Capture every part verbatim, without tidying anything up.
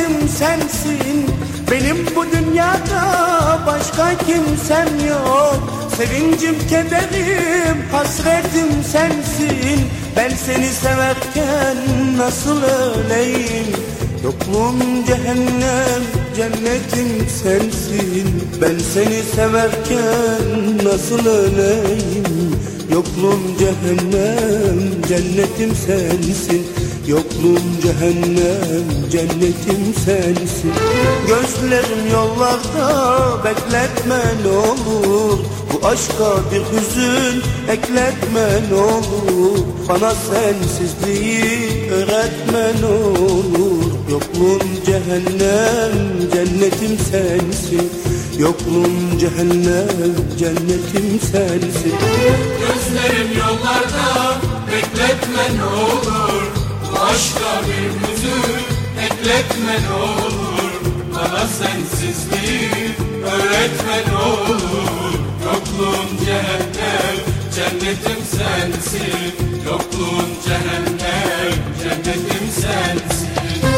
Hasretim sensin, benim bu dünyada başka kimsem yok. Sevincim, kederim, hasretim sensin. Ben seni severken nasıl öleyim? Yokluğum cehennem, cennetim sensin. Ben seni severken nasıl öleyim? Yokluğum cehennem, cennetim sensin. Yokluğum cehennem, cennetim sensin. Gözlerim yollarda, bekletme ne olur. Bu aşka bir hüzün ekletme ne olur. Bana sensizliği öğretme ne olur. Yokluğum cehennem, cennetim sensin. Yokluğum cehennem, cennetim sensin. Gözlerim yollarda, bekletme ne olur. Bu aşka bir hüzün ekletme ne olur. Bana sensizliği öğretme ne olur. Yokluğun cehennem, cennetim sensin. Yokluğun cehennem, cennetim sensin.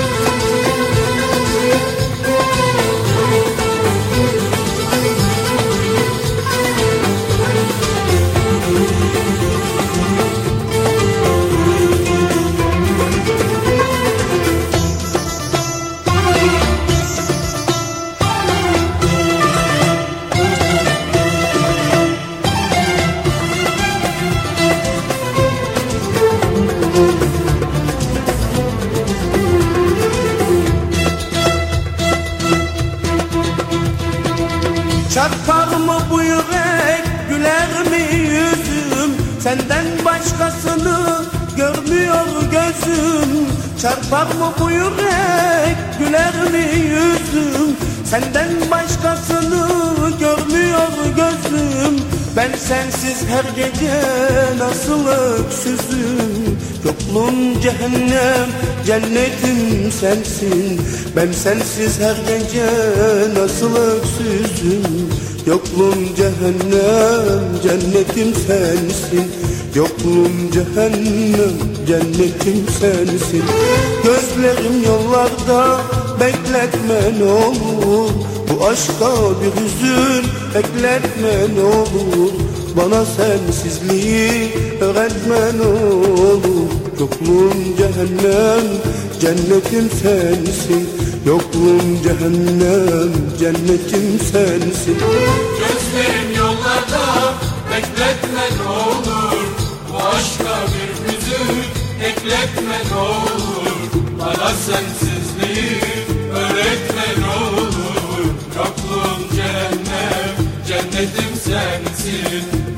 Çarpar mı bu yürek, güler mi yüzüm? Senden başkasını görmüyor gözüm. Çarpar mı bu yürek, güler mi yüzüm? Senden başkasını görmüyor gözüm. Ben sensiz her gece nasıl öksüzüm. Yokluğum cehennem, cennetim sensin. Ben sensiz her gece nasıl öksüzüm. Yokluğum cehennem, cennetim sensin. Yokluğum cehennem, cennetim sensin. Gözlerim yollarda, bekletme ne olur. Bu aşka bir hüzün ekletme ne olur. Bana sensizliği öğretme ne olur. Yokluğum cehennem, cennetim sensin. Yokluğum cehennem, cennetim sensin. Gözlerim yollarda, bekletme ne olur. Bu aşka bir hüzün ekletme ne olur. Bana sensizliği öğretme ne olur. Yokluğum cehennem, cennetim sensin.